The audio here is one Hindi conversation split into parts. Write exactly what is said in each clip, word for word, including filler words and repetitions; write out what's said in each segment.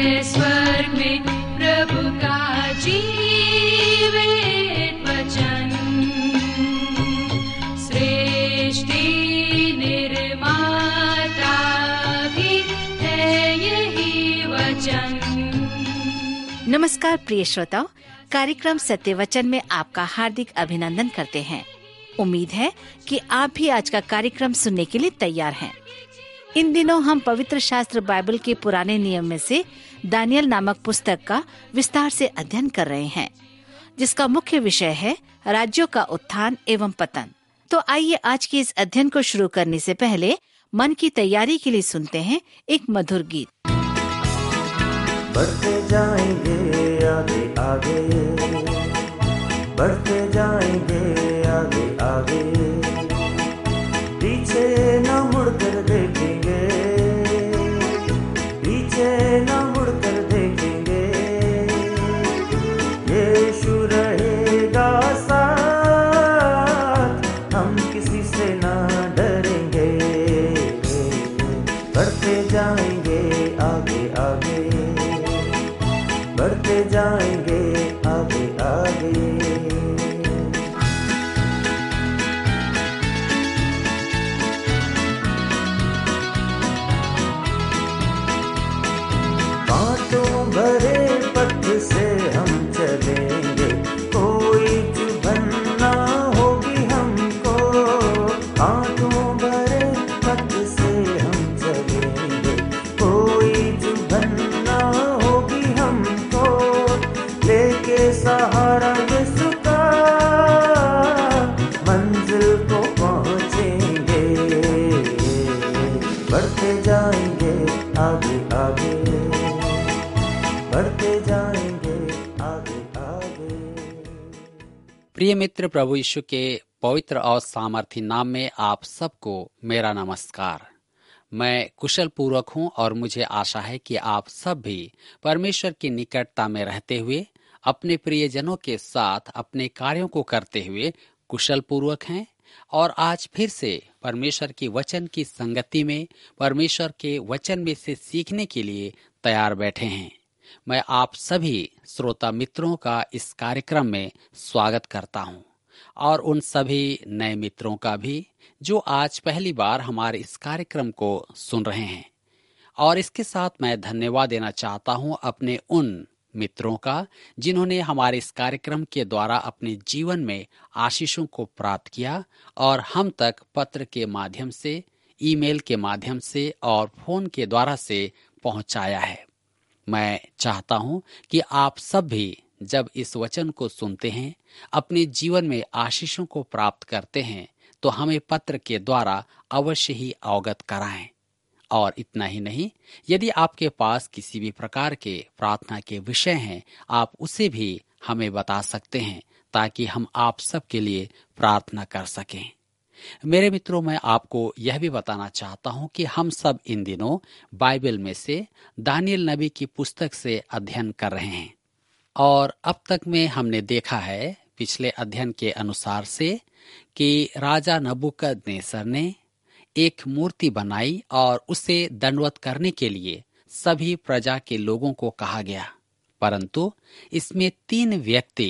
है स्वर्ग में प्रभु का जीवित वचन। सृष्टि निर्माता भी है यही वचन। नमस्कार प्रिय श्रोताओ, कार्यक्रम सत्य वचन में आपका हार्दिक अभिनंदन करते हैं। उम्मीद है कि आप भी आज का कार्यक्रम सुनने के लिए तैयार हैं। इन दिनों हम पवित्र शास्त्र बाइबल के पुराने नियम में से दानियल नामक पुस्तक का विस्तार से अध्ययन कर रहे हैं, जिसका मुख्य विषय है राज्यों का उत्थान एवं पतन। तो आइए आज के इस अध्ययन को शुरू करने से पहले मन की तैयारी के लिए सुनते हैं एक मधुर गीत। बढ़ते जाएंगे आगे आगे, बढ़ते जाएंगे आगे आगे, पीछे न मुड़कर देखेंगे, पीछे न मुड़कर देखेंगे। यीशु रहेगा साथ, हम किसी से न डरेंगे। बढ़ते जाएंगे आगे आगे, बढ़ते जाएंगे आगे आगे। कांटों भरे पथ से हम चलेंगे, कोई चुभन ना होगी हमको। कांटों भरे पथ से हम चलेंगे, कोई चुभन ना होगी हमको। लेके सहारा यीशु का, मंजिल को पहुंचेंगे। बढ़ते जाएंगे आगे आगे, बढ़ते जाएंगे आगे आगे। प्रिय मित्र, प्रभु यीशु के पवित्र और सामर्थी नाम में आप सबको मेरा नमस्कार। मैं कुशल पूर्वक हूं और मुझे आशा है कि आप सब भी परमेश्वर की निकटता में रहते हुए अपने प्रियजनों के साथ अपने कार्यों को करते हुए कुशल पूर्वक हैं। और आज फिर से परमेश्वर की वचन की संगति में परमेश्वर के वचन में से सीखने के लिए तैयार बैठे हैं। मैं आप सभी श्रोता मित्रों का इस कार्यक्रम में स्वागत करता हूं, और उन सभी नए मित्रों का भी जो आज पहली बार हमारे इस कार्यक्रम को सुन रहे हैं। और इसके साथ मैं धन्यवाद देना चाहता हूं अपने उन मित्रों का जिन्होंने हमारे इस कार्यक्रम के द्वारा अपने जीवन में आशीषों को प्राप्त किया और हम तक पत्र के माध्यम से, ईमेल के माध्यम से और फोन के द्वारा से पहुंचाया है। मैं चाहता हूं कि आप सब भी जब इस वचन को सुनते हैं, अपने जीवन में आशीषों को प्राप्त करते हैं, तो हमें पत्र के द्वारा अवश्य ही अवगत कराएं। और इतना ही नहीं, यदि आपके पास किसी भी प्रकार के प्रार्थना के विषय हैं, आप उसे भी हमें बता सकते हैं, ताकि हम आप सब के लिए प्रार्थना कर सकें। मेरे मित्रों, मैं आपको यह भी बताना चाहता हूं कि हम सब इन दिनों बाइबल में से दानियल नबी की पुस्तक से अध्ययन कर रहे हैं। और अब तक में हमने देखा है पिछले अध्ययन के अनुसार से कि राजा नबूकदनेस्सर ने एक मूर्ति बनाई और उसे दंडवत करने के लिए सभी प्रजा के लोगों को कहा गया। परंतु इसमें तीन व्यक्ति,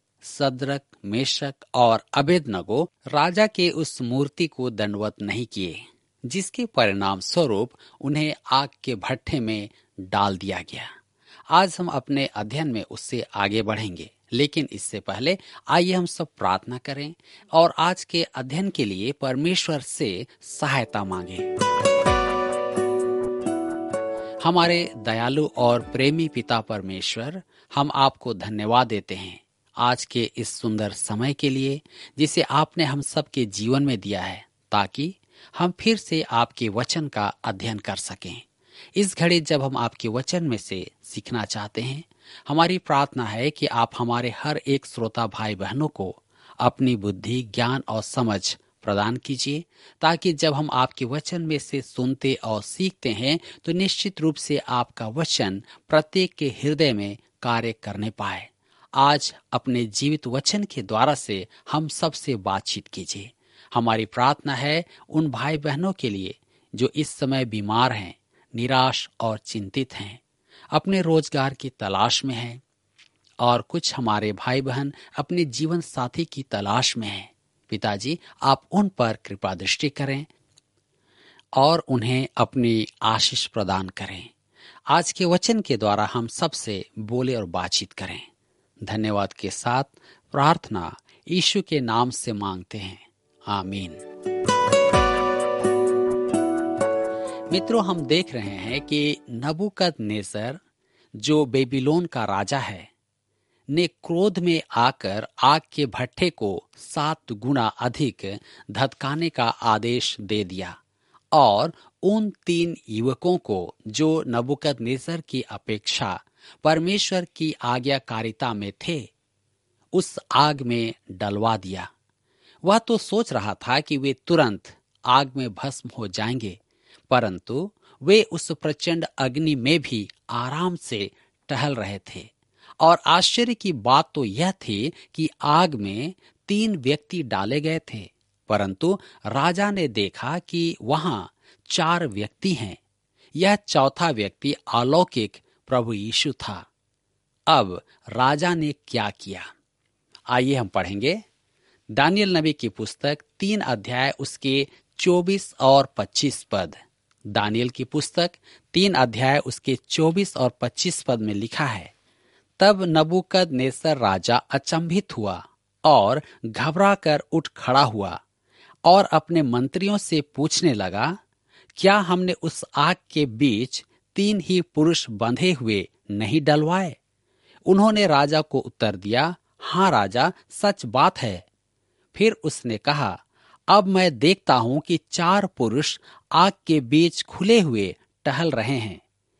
सद्रक, मेशक और अबेदनगो, राजा के उस मूर्ति को दंडवत नहीं किए, जिसके परिणाम स्वरूप उन्हें आग के भट्ठे में डाल दिया गया। आज हम अपने अध्ययन में उससे आगे बढ़ेंगे, लेकिन इससे पहले आइए हम सब प्रार्थना करें और आज के अध्ययन के लिए परमेश्वर से सहायता मांगें। हमारे दयालु और प्रेमी पिता परमेश्वर, हम आपको धन्यवाद देते हैं आज के इस सुंदर समय के लिए जिसे आपने हम सब के जीवन में दिया है, ताकि हम फिर से आपके वचन का अध्ययन कर सकें। इस घड़ी जब हम आपके वचन में से सीखना चाहते हैं, हमारी प्रार्थना है कि आप हमारे हर एक श्रोता भाई बहनों को अपनी बुद्धि, ज्ञान और समझ प्रदान कीजिए, ताकि जब हम आपके वचन में से सुनते और सीखते हैं तो निश्चित रूप से आपका वचन प्रत्येक के हृदय में कार्य करने पाए। आज अपने जीवित वचन के द्वारा से हम सबसे बातचीत कीजिए। हमारी प्रार्थना है उन भाई बहनों के लिए जो इस समय बीमार हैं, निराश और चिंतित हैं। अपने रोजगार की तलाश में हैं और कुछ हमारे भाई बहन अपने जीवन साथी की तलाश में हैं। पिताजी, आप उन पर कृपा दृष्टि करें और उन्हें अपनी आशीष प्रदान करें। आज के वचन के द्वारा हम सबसे बोले और बातचीत करें। धन्यवाद के साथ प्रार्थना यीशु के नाम से मांगते हैं, आमीन। मित्रों, हम देख रहे हैं कि नबूकदनेस्सर जो बेबीलोन का राजा है ने क्रोध में आकर आग के भट्ठे को सात गुना अधिक धधकाने का आदेश दे दिया और उन तीन युवकों को जो नबूकदनेस्सर की अपेक्षा परमेश्वर की आज्ञाकारिता में थे उस आग में डलवा दिया। वह तो सोच रहा था कि वे तुरंत आग में भस्म हो जाएंगे, परंतु वे उस प्रचंड अग्नि में भी आराम से टहल रहे थे। और आश्चर्य की बात तो यह थी कि आग में तीन व्यक्ति डाले गए थे, परंतु राजा ने देखा कि वहां चार व्यक्ति हैं। यह चौथा व्यक्ति अलौकिक प्रभु यीशु था। अब राजा ने क्या किया, आइए हम पढ़ेंगे। दानियल नबी की पुस्तक तीन अध्याय उसके चौबीस और पच्चीस पद। दानियल की पुस्तक तीन अध्याय उसके चौबीस और पच्चीस पद में लिखा है, तब नबूकदनेस्सर राजा अचंभित हुआ और घबरा कर उठ खड़ा हुआ और अपने मंत्रियों से पूछने लगा, क्या हमने उस आग के बीच तीन ही पुरुष बंधे हुए नहीं डलवाए? उन्होंने राजा को उत्तर दिया, हाँ राजा, सच बात है। फिर उसने कहा, अब मैं देखता हूं कि चार पुरुष आग के बीच खुले हुए टहल रहे हैं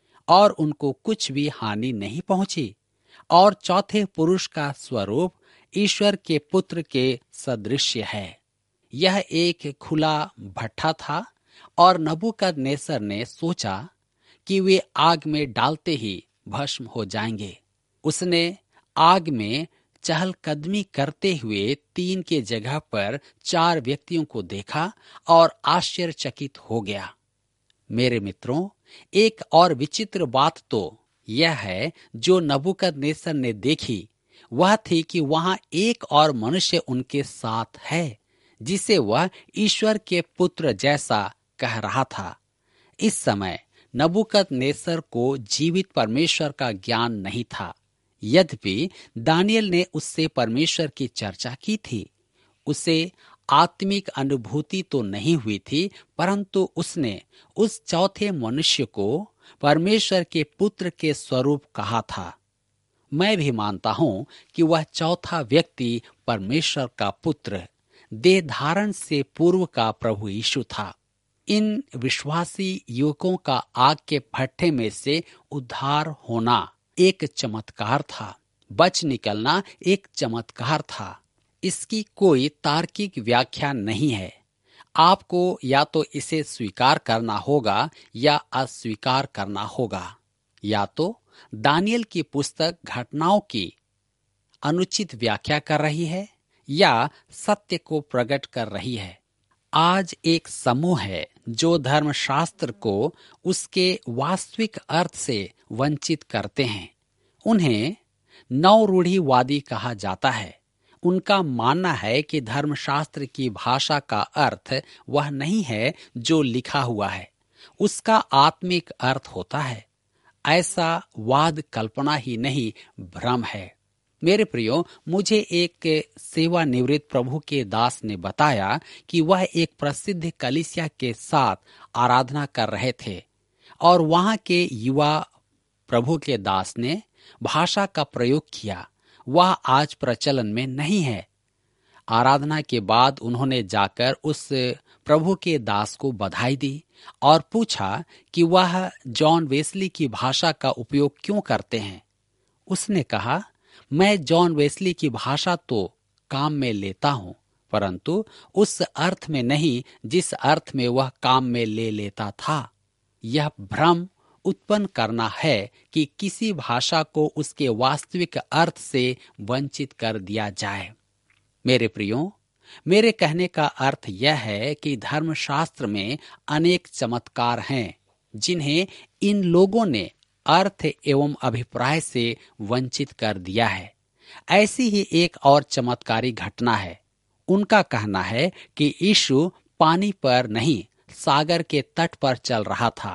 और उनको कुछ भी हानि नहीं पहुंची, और चौथे पुरुष का स्वरूप ईश्वर के पुत्र के सदृश्य है। यह एक खुला भट्ठा था और नबूकदनेस्सर ने सोचा कि वे आग में डालते ही भस्म हो जाएंगे। उसने आग में चहलकदमी करते हुए तीन के जगह पर चार व्यक्तियों को देखा और आश्चर्यचकित हो गया। मेरे मित्रों, एक और विचित्र बात तो यह है जो नबूकदनेस्सर ने देखी, वह थी कि वहां एक और मनुष्य उनके साथ है जिसे वह ईश्वर के पुत्र जैसा कह रहा था। इस समय नबूकदनेस्सर को जीवित परमेश्वर का ज्ञान नहीं था, यद्यपि दानियल ने उससे परमेश्वर की चर्चा की थी। उसे आत्मिक अनुभूति तो नहीं हुई थी, परंतु उसने उस चौथे मनुष्य को परमेश्वर के पुत्र के स्वरूप कहा था। मैं भी मानता हूं कि वह चौथा व्यक्ति परमेश्वर का पुत्र, देह धारण से पूर्व का प्रभु यीशु था। इन विश्वासी युवकों का आग के भट्ठे में से उद्धार होना एक चमत्कार था, बच निकलना एक चमत्कार था। इसकी कोई तार्किक व्याख्या नहीं है। आपको या तो इसे स्वीकार करना होगा या अस्वीकार करना होगा। या तो दानियल की पुस्तक घटनाओं की अनुचित व्याख्या कर रही है या सत्य को प्रकट कर रही है। आज एक समूह है जो धर्मशास्त्र को उसके वास्तविक अर्थ से वंचित करते हैं। उन्हें नवरूढ़िवादी कहा जाता है। उनका मानना है कि धर्मशास्त्र की भाषा का अर्थ वह नहीं है जो लिखा हुआ है, उसका आत्मिक अर्थ होता है। ऐसा वाद कल्पना ही नहीं, भ्रम है। मेरे प्रियो, मुझे एक सेवानिवृत्त प्रभु के दास ने बताया कि वह एक प्रसिद्ध कलीसिया के साथ आराधना कर रहे थे और वहां के युवा प्रभु के दास ने भाषा का प्रयोग किया। वह आज प्रचलन में नहीं है। आराधना के बाद उन्होंने जाकर उस प्रभु के दास को बधाई दी और पूछा कि वह जॉन वेस्ली की भाषा का उपयोग क्यों करते हैं। उसने कहा, मैं जॉन वेस्ली की भाषा तो काम में लेता हूं, परंतु उस अर्थ में नहीं जिस अर्थ में वह काम में ले लेता था। यह भ्रम उत्पन्न करना है कि किसी भाषा को उसके वास्तविक अर्थ से वंचित कर दिया जाए। मेरे प्रियो, मेरे कहने का अर्थ यह है कि धर्मशास्त्र में अनेक चमत्कार हैं जिन्हें इन लोगों ने अर्थ एवं अभिप्राय से वंचित कर दिया है। ऐसी ही एक और चमत्कारी घटना है। उनका कहना है कि यीशु पानी पर नहीं, सागर के तट पर चल रहा था,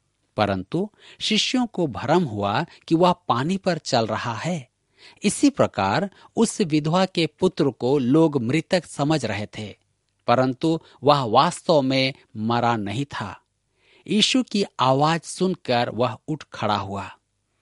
परंतु शिष्यों को भ्रम हुआ कि वह पानी पर चल रहा है। इसी प्रकार उस विधवा के पुत्र को लोग मृतक समझ रहे थे, परंतु वह वास्तव में मरा नहीं था। यीशु की आवाज सुनकर वह उठ खड़ा हुआ।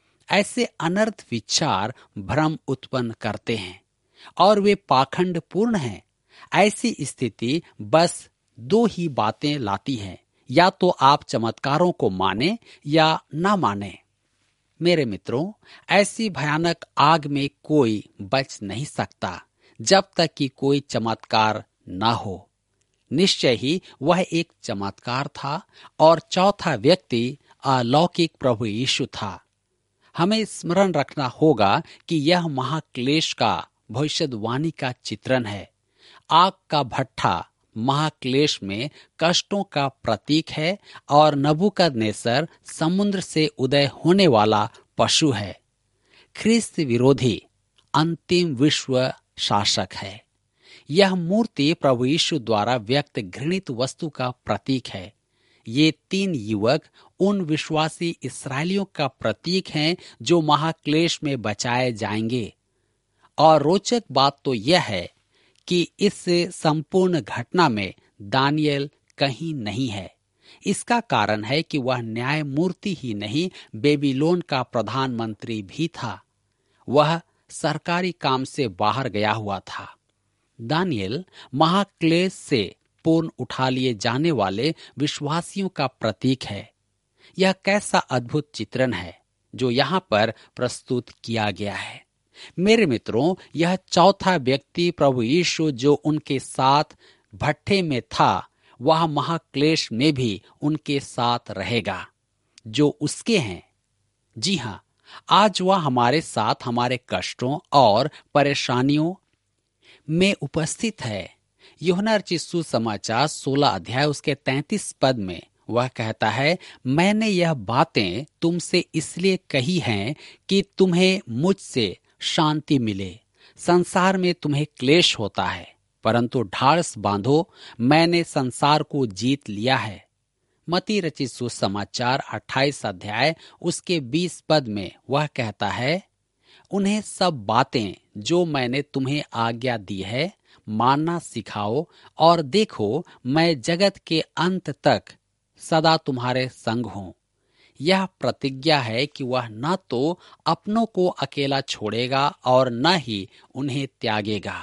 ऐसे अनर्थ विचार भ्रम उत्पन्न करते हैं और वे पाखंड पूर्ण हैं। ऐसी स्थिति बस दो ही बातें लाती है, या तो आप चमत्कारों को माने या ना माने। मेरे मित्रों, ऐसी भयानक आग में कोई बच नहीं सकता जब तक कि कोई चमत्कार ना हो। निश्चय ही वह एक चमत्कार था और चौथा व्यक्ति अलौकिक प्रभु यीशु था। हमें स्मरण रखना होगा कि यह महाक्लेश का भविष्यवाणी का चित्रण है। आग का भट्ठा महाक्लेश में कष्टों का प्रतीक है और नबूकदनेस्सर समुद्र से उदय होने वाला पशु है। ख्रिस्त विरोधी अंतिम विश्व शासक है। यह मूर्ति प्रभु यीशु द्वारा व्यक्त घृणित वस्तु का प्रतीक है। ये तीन युवक उन विश्वासी इस्राएलियों का प्रतीक हैं जो महाक्लेश में बचाए जाएंगे। और रोचक बात तो यह है कि इस संपूर्ण घटना में दानियल कहीं नहीं है। इसका कारण है कि वह न्याय मूर्ति ही नहीं, बेबीलोन का प्रधानमंत्री भी था। वह सरकारी काम से बाहर गया हुआ था। दानियल महाक्लेश से पूर्ण उठा लिए जाने वाले विश्वासियों का प्रतीक है। यह कैसा अद्भुत चित्रण है जो यहाँ पर प्रस्तुत किया गया है। मेरे मित्रों, यह चौथा व्यक्ति प्रभु यीशु जो उनके साथ भट्ठे में था, वह महाक्लेश में भी उनके साथ रहेगा जो उसके हैं। जी हाँ, आज वह हमारे साथ हमारे कष्टों और परेशानियों में उपस्थित है। यूहन्ना रचित सुसमाचार सोलह अध्याय उसके तैंतीस पद में वह कहता है, मैंने यह बातें तुमसे इसलिए कही हैं कि तुम्हें मुझसे शांति मिले। संसार में तुम्हें क्लेश होता है, परंतु ढाढ़स बांधो, मैंने संसार को जीत लिया है। मत्ती रचित सुसमाचार अट्ठाईस अध्याय उसके बीस पद में वह कहता है, उन्हें सब बातें जो मैंने तुम्हें आज्ञा दी है मानना सिखाओ, और देखो मैं जगत के अंत तक सदा तुम्हारे संग हूँ। यह प्रतिज्ञा है कि वह न तो अपनों को अकेला छोड़ेगा और न ही उन्हें त्यागेगा।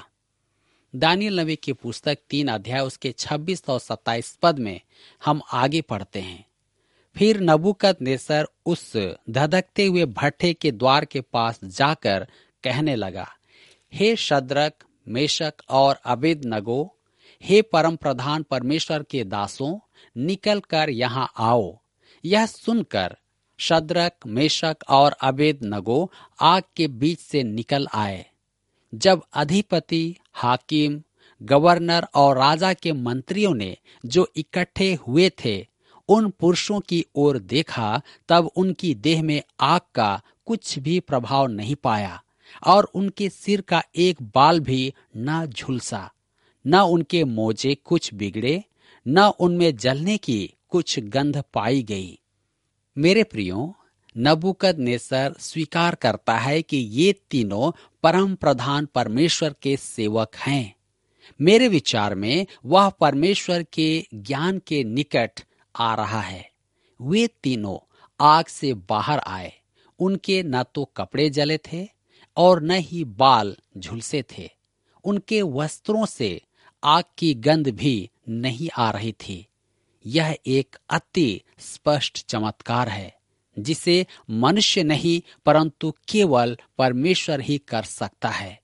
दानियल नबी की पुस्तक तीन अध्याय उसके छब्बीस और सत्ताईस पद में हम आगे पढ़ते हैं, फिर नबूकदनेस्सर उस धधकते हुए भट्ठे के द्वार के पास जाकर कहने लगा, हे शद्रक, मेशक और अबेदनगो, हे परम प्रधान परमेश्वर के दासों, निकल कर यहाँ आओ। यह सुनकर शद्रक, मेशक और अबेदनगो आग के बीच से निकल आए। जब अधिपति, हाकिम, गवर्नर और राजा के मंत्रियों ने जो इकट्ठे हुए थे उन पुरुषों की ओर देखा, तब उनकी देह में आग का कुछ भी प्रभाव नहीं पाया और उनके सिर का एक बाल भी न झुलसा। न उनके मोजे कुछ बिगड़े, न उनमें जलने की कुछ गंध पाई गई। मेरे प्रियो, नबूकदनेस्सर स्वीकार करता है कि ये तीनों परम प्रधान परमेश्वर के सेवक हैं। मेरे विचार में वह परमेश्वर के ज्ञान के निकट आ रहा है। वे तीनों आग से बाहर आए। उनके न तो कपड़े जले थे और न ही बाल झुलसे थे। उनके वस्त्रों से आग की गंध भी नहीं आ रही थी। यह एक अति स्पष्ट चमत्कार है जिसे मनुष्य नहीं परंतु केवल परमेश्वर ही कर सकता है।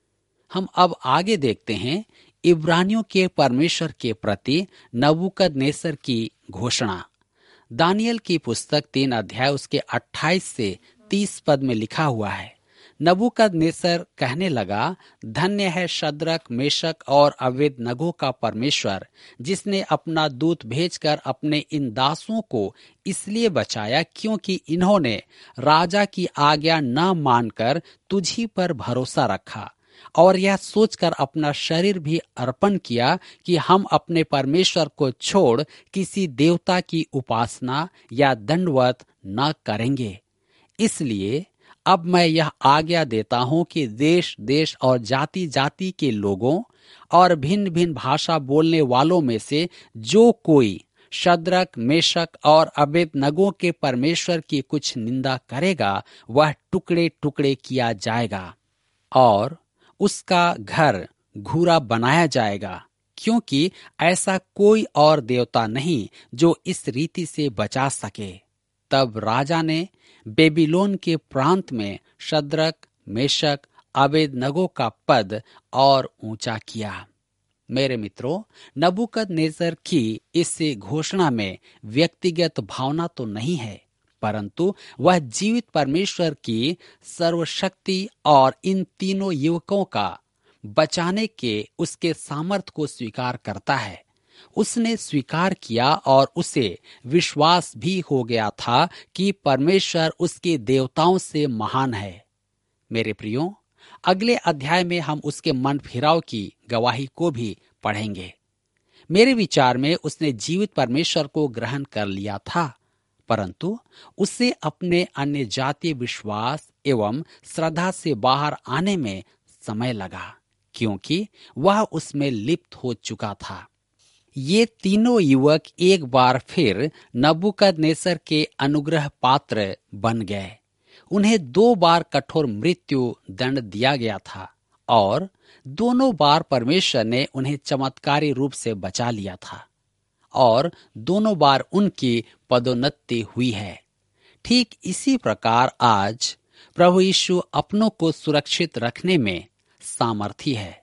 हम अब आगे देखते हैं इब्रानियों के परमेश्वर के प्रति नबूकदनेस्सर की घोषणा। दानियल की पुस्तक तीन अध्याय उसके अट्ठाईस से तीस पद में लिखा हुआ है, नबूकदनेस्सर कहने लगा, धन्य है शद्रक, मेशक और अबेदनगो का परमेश्वर, जिसने अपना दूत भेजकर अपने इन दासों को इसलिए बचाया क्योंकि इन्होंने राजा की आज्ञा न मानकर तुझी पर भरोसा रखा और यह सोचकर अपना शरीर भी अर्पण किया कि हम अपने परमेश्वर को छोड़ किसी देवता की उपासना या दंडवत न करेंगे। इसलिए अब मैं यह आज्ञा देता हूं कि देश देश और जाति जाति के लोगों और भिन्न भिन्न भाषा बोलने वालों में से जो कोई शद्रक, मेशक और अबेदनगो के परमेश्वर की कुछ निंदा करेगा, वह टुकड़े टुकड़े किया जाएगा और उसका घर घूरा बनाया जाएगा, क्योंकि ऐसा कोई और देवता नहीं जो इस रीति से बचा सके। तब राजा ने बेबीलोन के प्रांत में शद्रक, मेशक, अबेदनगो का पद और ऊंचा किया। मेरे मित्रों, नबूकदनेस्सर की इस घोषणा में व्यक्तिगत भावना तो नहीं है, परंतु वह जीवित परमेश्वर की सर्वशक्ति और इन तीनों युवकों का बचाने के उसके सामर्थ को स्वीकार करता है। उसने स्वीकार किया और उसे विश्वास भी हो गया था कि परमेश्वर उसके देवताओं से महान है। मेरे प्रियो, अगले अध्याय में हम उसके मन फिराव की गवाही को भी पढ़ेंगे। मेरे विचार में उसने जीवित परमेश्वर को ग्रहण कर लिया था, परंतु उसे अपने अन्य जातीय विश्वास एवं श्रद्धा से बाहर आने में समय लगा, क्योंकि वह उसमें लिप्त हो चुका था। ये तीनों युवक एक बार फिर नबूकदनेस्सर के अनुग्रह पात्र बन गए। उन्हें दो बार कठोर मृत्यु दंड दिया गया था और दोनों बार परमेश्वर ने उन्हें चमत्कारी रूप से बचा लिया था और दोनों बार उनकी पदोन्नति हुई है। ठीक इसी प्रकार आज प्रभु यीशु अपनों को सुरक्षित रखने में सामर्थी है।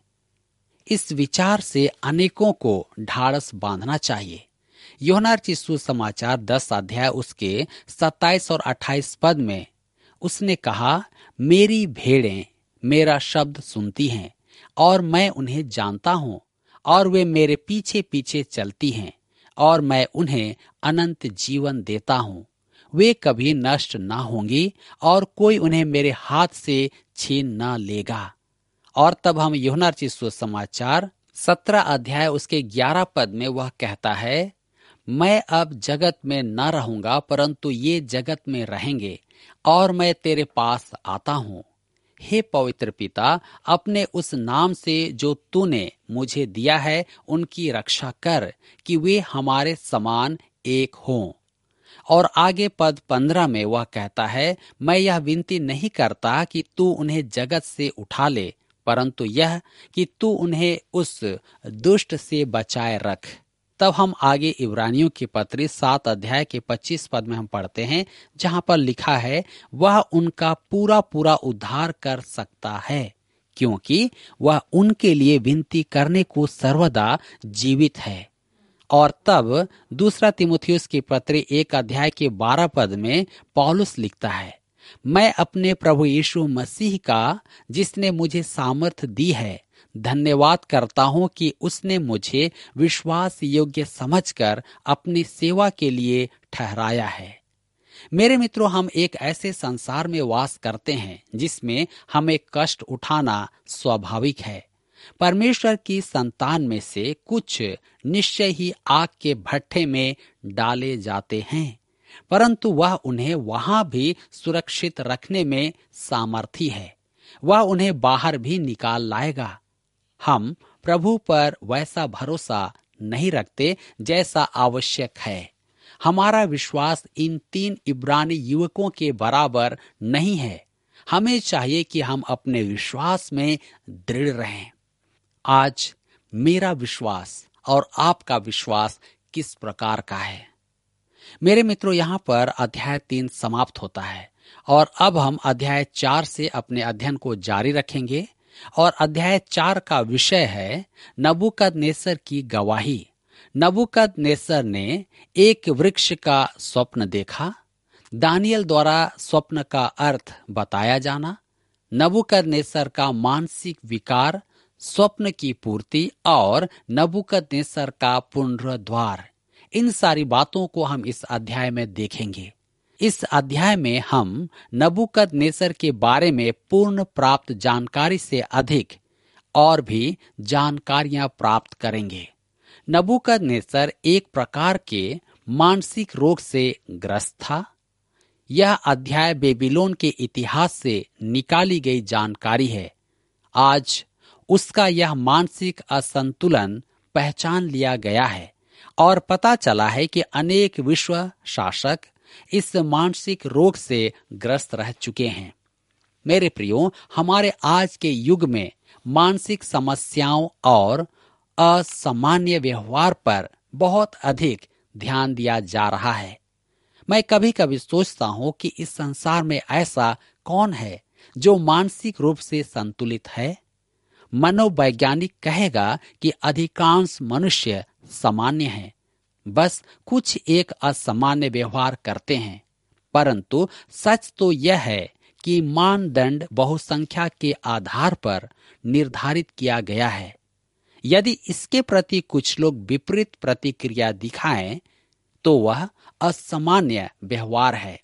इस विचार से अनेकों को ढाढ़स बांधना चाहिए। यूहन्ना रचित सुसमाचार दस अध्याय उसके सत्ताईस और अट्ठाईस पद में उसने कहा, मेरी भेड़ें मेरा शब्द सुनती हैं और मैं उन्हें जानता हूं और वे मेरे पीछे पीछे चलती हैं और मैं उन्हें अनंत जीवन देता हूं। वे कभी नष्ट न होंगी और कोई उन्हें मेरे हाथ से छीन न लेगा। और तब हम यूहन्ना रचित सुसमाचार सत्रह अध्याय उसके ग्यारह पद में वह कहता है, मैं अब जगत में न रहूंगा परंतु ये जगत में रहेंगे और मैं तेरे पास आता हूँ। हे पवित्र पिता, अपने उस नाम से जो तूने मुझे दिया है उनकी रक्षा कर कि वे हमारे समान एक हों। और आगे पद पंद्रह में वह कहता है, मैं यह विनती नहीं करता कि तू उन्हें जगत से उठा ले, परंतु यह कि तू उन्हें उस दुष्ट से बचाए रख। तब हम आगे इब्रानियों की पत्री सात अध्याय के पच्चीस पद में हम पढ़ते हैं, जहां पर लिखा है, वह उनका पूरा पूरा उद्धार कर सकता है क्योंकि वह उनके लिए विनती करने को सर्वदा जीवित है। और तब दूसरा तीमुथियुस की पत्री एक अध्याय के बारह पद में पौलुस लिखता है, मैं अपने प्रभु यीशु मसीह का जिसने मुझे सामर्थ दी है धन्यवाद करता हूं कि उसने मुझे विश्वास योग्य समझकर अपनी सेवा के लिए ठहराया है। मेरे मित्रों, हम एक ऐसे संसार में वास करते हैं जिसमें हमें कष्ट उठाना स्वाभाविक है। परमेश्वर की संतान में से कुछ निश्चय ही आग के भट्ठे में डाले जाते हैं, परंतु वह उन्हें वहां भी सुरक्षित रखने में सामर्थी है। वह उन्हें बाहर भी निकाल लाएगा। हम प्रभु पर वैसा भरोसा नहीं रखते जैसा आवश्यक है। हमारा विश्वास इन तीन इब्रानी युवकों के बराबर नहीं है। हमें चाहिए कि हम अपने विश्वास में दृढ़ रहें। आज मेरा विश्वास और आपका विश्वास किस प्रकार का है? मेरे मित्रों, यहाँ पर अध्याय तीन समाप्त होता है और अब हम अध्याय चार से अपने अध्ययन को जारी रखेंगे। और अध्याय चार का विषय है नबूकदनेस्सर की गवाही। नबूकदनेस्सर ने एक वृक्ष का स्वप्न देखा। दानियल द्वारा स्वप्न का अर्थ बताया जाना, नबूकदनेस्सर का मानसिक विकार, स्वप्न की पूर्ति और नबूकदनेस्सर का पुनरुद्धार, इन सारी बातों को हम इस अध्याय में देखेंगे। इस अध्याय में हम नबूकदनेस्सर के बारे में पूर्ण प्राप्त जानकारी से अधिक और भी जानकारियां प्राप्त करेंगे। नबूकदनेस्सर एक प्रकार के मानसिक रोग से ग्रस्त था। यह अध्याय बेबीलोन के इतिहास से निकाली गई जानकारी है। आज उसका यह मानसिक असंतुलन पहचान लिया गया है और पता चला है कि अनेक विश्व शासक इस मानसिक रोग से ग्रस्त रह चुके हैं। मेरे प्रियो, हमारे आज के युग में मानसिक समस्याओं और असामान्य व्यवहार पर बहुत अधिक ध्यान दिया जा रहा है। मैं कभी कभी सोचता हूं कि इस संसार में ऐसा कौन है जो मानसिक रूप से संतुलित है। मनोवैज्ञानिक कहेगा कि अधिकांश मनुष्य सामान्य हैं, बस कुछ एक असामान्य व्यवहार करते हैं। परंतु सच तो यह है कि मानदंड बहुसंख्या के आधार पर निर्धारित किया गया है। यदि इसके प्रति कुछ लोग विपरीत प्रतिक्रिया दिखाएं तो वह असामान्य व्यवहार है।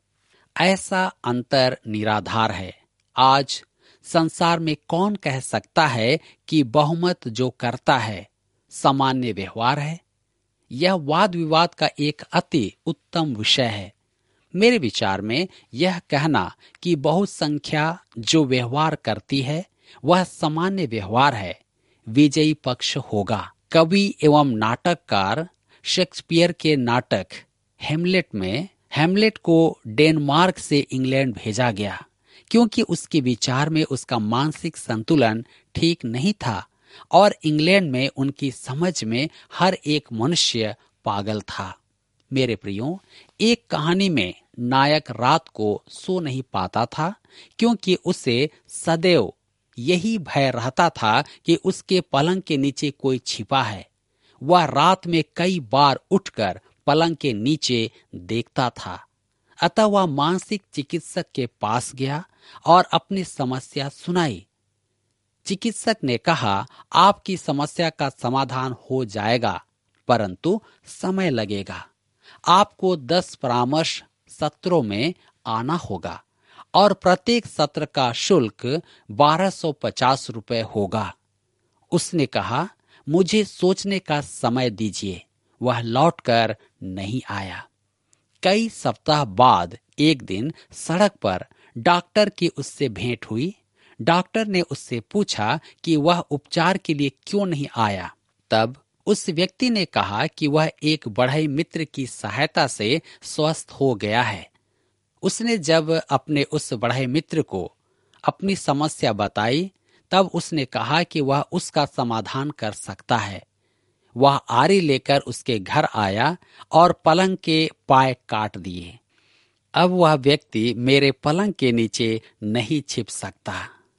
ऐसा अंतर निराधार है। आज संसार में कौन कह सकता है कि बहुमत जो करता है सामान्य व्यवहार है? यह वाद विवाद का एक अति उत्तम विषय है। मेरे विचार में यह कहना कि बहुसंख्या जो व्यवहार करती है वह सामान्य व्यवहार है, विजयी पक्ष होगा। कवि एवं नाटककार शेक्सपियर के नाटक हेमलेट में हेमलेट को डेनमार्क से इंग्लैंड भेजा गया क्योंकि उसके विचार में उसका मानसिक संतुलन ठीक नहीं था और इंग्लैंड में उनकी समझ में हर एक मनुष्य पागल था। मेरे प्रियो, एक कहानी में नायक रात को सो नहीं पाता था क्योंकि उसे सदैव यही भय रहता था कि उसके पलंग के नीचे कोई छिपा है। वह रात में कई बार उठकर पलंग के नीचे देखता था। अतः वह मानसिक चिकित्सक के पास गया और अपनी समस्या सुनाई। चिकित्सक ने कहा, आपकी समस्या का समाधान हो जाएगा, परंतु समय लगेगा। आपको दस परामर्श सत्रों में आना होगा और प्रत्येक सत्र का शुल्क बारह सौ पचास रुपए होगा। उसने कहा, मुझे सोचने का समय दीजिए। वह लौटकर नहीं आया। कई सप्ताह बाद एक दिन सड़क पर डॉक्टर की उससे भेंट हुई। डॉक्टर ने उससे पूछा कि वह उपचार के लिए क्यों नहीं आया। तब उस व्यक्ति ने कहा कि वह एक बढ़ई मित्र की सहायता से स्वस्थ हो गया है। उसने जब अपने उस बढ़ई मित्र को अपनी समस्या बताई, तब उसने कहा कि वह उसका समाधान कर सकता है। वह आरी लेकर उसके घर आया और पलंग के पाए काट दिए। अब वह व्यक्ति मेरे पलंग के नीचे नहीं छिप सकता।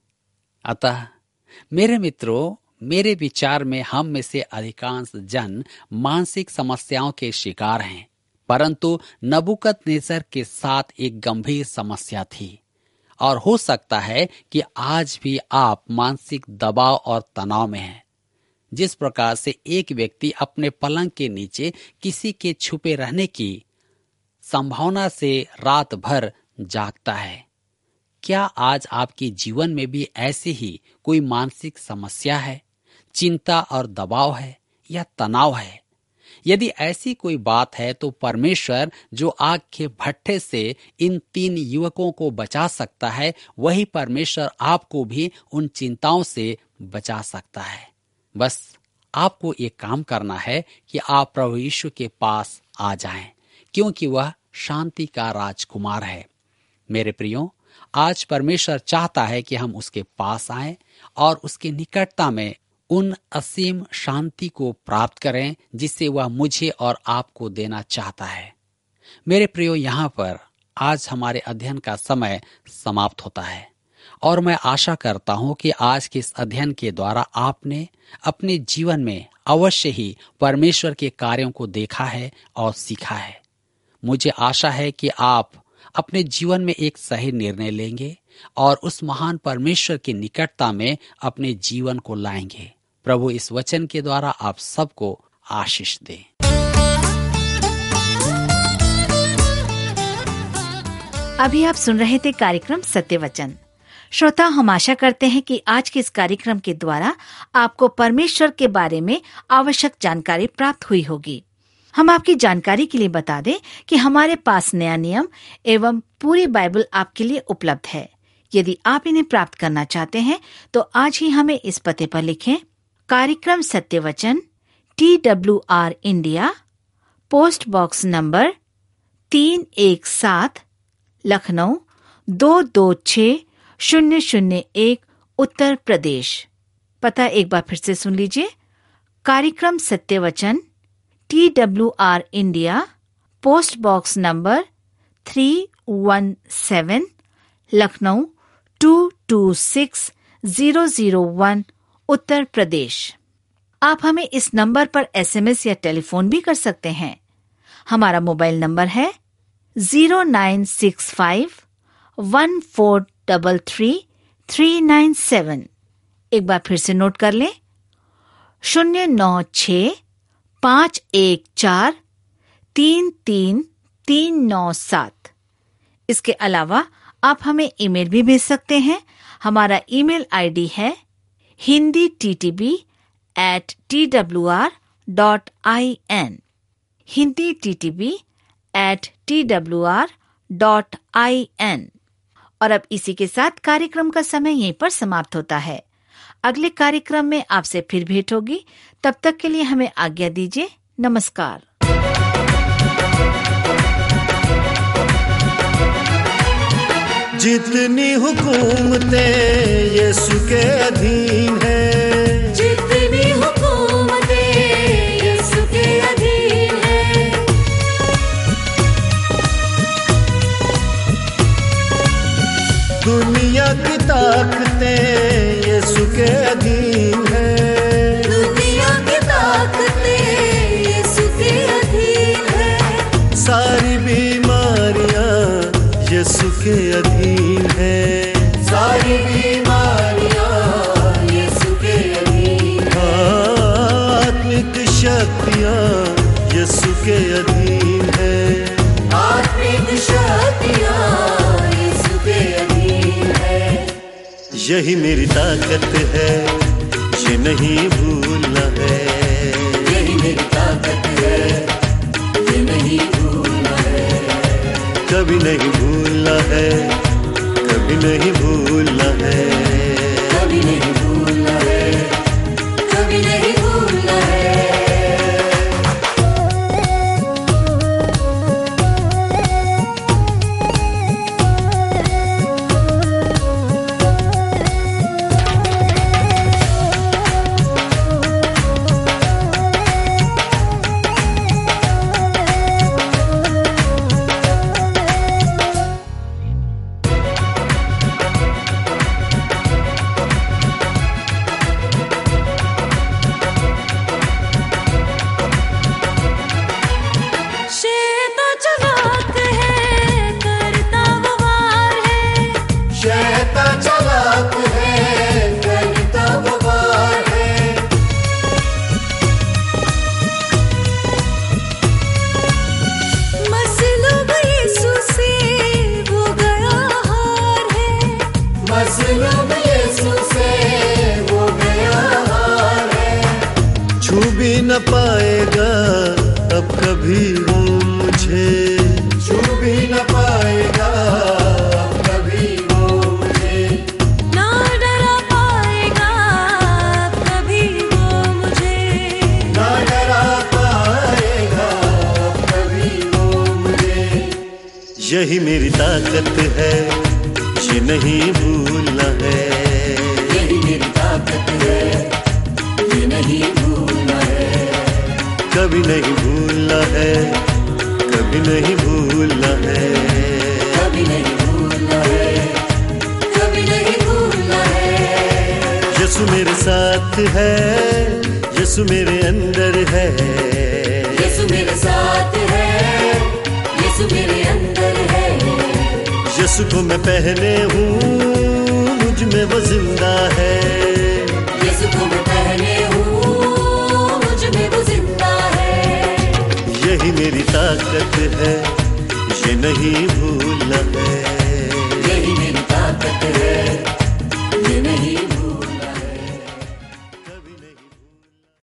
अतः मेरे मित्रों, मेरे विचार में हम में से अधिकांश जन मानसिक समस्याओं के शिकार हैं, परंतु नबूकदनेस्सर के साथ एक गंभीर समस्या थी और हो सकता है कि आज भी आप मानसिक दबाव और तनाव में हैं। जिस प्रकार से एक व्यक्ति अपने पलंग के नीचे किसी के छुपे रहने की संभावना से रात भर जागता है, क्या आज आपके जीवन में भी ऐसी ही कोई मानसिक समस्या है, चिंता और दबाव है या तनाव है? यदि ऐसी कोई बात है तो परमेश्वर जो आग के भट्ठे से इन तीन युवकों को बचा सकता है, वही परमेश्वर आपको भी उन चिंताओं से बचा सकता है। बस आपको एक काम करना है कि आप प्रभु यीशु के पास आ जाएं, क्योंकि वह शांति का राजकुमार है। मेरे प्रियो, आज परमेश्वर चाहता है कि हम उसके पास आएं और उसकी निकटता में उन असीम शांति को प्राप्त करें जिसे वह मुझे और आपको देना चाहता है। मेरे प्रियो, यहाँ पर आज हमारे अध्ययन का समय समाप्त होता है और मैं आशा करता हूँ कि आज के इस अध्ययन के द्वारा आपने अपने जीवन में अवश्य ही परमेश्वर के कार्यों को देखा है और सीखा है। मुझे आशा है कि आप अपने जीवन में एक सही निर्णय लेंगे और उस महान परमेश्वर की निकटता में अपने जीवन को लाएंगे। प्रभु इस वचन के द्वारा आप सबको आशीष दे। अभी आप सुन रहे थे कार्यक्रम सत्य वचन। श्रोता, हम आशा करते हैं कि आज के इस कार्यक्रम के द्वारा आपको परमेश्वर के बारे में आवश्यक जानकारी प्राप्त हुई होगी। हम आपकी जानकारी के लिए बता दें कि हमारे पास नया नियम एवं पूरी बाइबल आपके लिए उपलब्ध है। यदि आप इन्हें प्राप्त करना चाहते हैं तो आज ही हमें इस पते पर लिखें। कार्यक्रम Satya Vachan, T W R India, post box number तीन एक सात, लखनऊ दो दो छः शून्य शून्य एक, उत्तर प्रदेश। पता एक बार फिर से सुन लीजिए। कार्यक्रम Satya Vachan, T W R India, post box number three one seven, Lucknow two two six zero zero one, Uttar Pradesh. आप हमें इस नंबर पर एसएमएस या टेलीफोन भी कर सकते हैं। हमारा मोबाइल नंबर है zero nine six five one four double three three nine seven. एक बार फिर से नोट कर लें, शून्य नौ छ पाँच एक चार तीन तीन तीन नौ सात। इसके अलावा आप हमें ईमेल भी भेज सकते हैं। हमारा ईमेल आईडी है Hindi T T B at T W R dot I N, Hindi T T B at T W R dot I N. और अब इसी के साथ कार्यक्रम का समय यहीं पर समाप्त होता है। अगले कार्यक्रम में आपसे फिर भेंट होगी। तब तक के लिए हमें आज्ञा दीजिए। नमस्कार। जितनी हुकूमतें यीशु के अधीन है, जितनी हुकूमतें यीशु के अधीन है, दुनिया की ताकतें यीशु के अधीन है, दुनिया की ताकतें यीशु के अधीन है, सारी बीमारियां यीशु के अधीन है, सारी बीमारियां यीशु के अधीन है, आत्मिक शक्तियां यीशु के अधीन है, आत्मिक शक्तियां यीशु के अधीन है। यही मेरी ताकत है, ये नहीं भूलना है, यही मेरी ताकत है, ये नहीं भूलना है, कभी नहीं भूलना है, कभी नहीं भूलना है, कभी नहीं भूलना है, कभी नहीं भूलना है। शैतान चालाक है, करता वो वार है, शैतान चालाक है, करता वो वार है, मसलूब यीशु से वो गया हार है, मसलूब यीशु से वो गया हार है, छू भी न पाएगा अब कभी वो मुझे, छू भी न पाएगा अब कभी वो मुझे, ना डरा पाएगा अब कभी वो मुझे, ना डरा पाएगा अब कभी वो मुझे। यही मेरी ताकत है, ये नहीं भूलना है, यही मेरी ताकत है, ये नहीं भूलना है, कभी नहीं भूलना है, कभी नहीं भूलना है, कभी नहीं भूलना है, कभी नहीं भूलना है। यीशु मेरे साथ है, यीशु मेरे अंदर है, यीशु मेरे साथ है, यीशु मेरे अंदर है, यीशु को मैं पहने हूँ, मुझ में वो जिंदा है। यीशु को मैं पहने हूँ, मुझ में वो जिंदा है। यही मेरी ताकत है, ये नहीं भूलना है।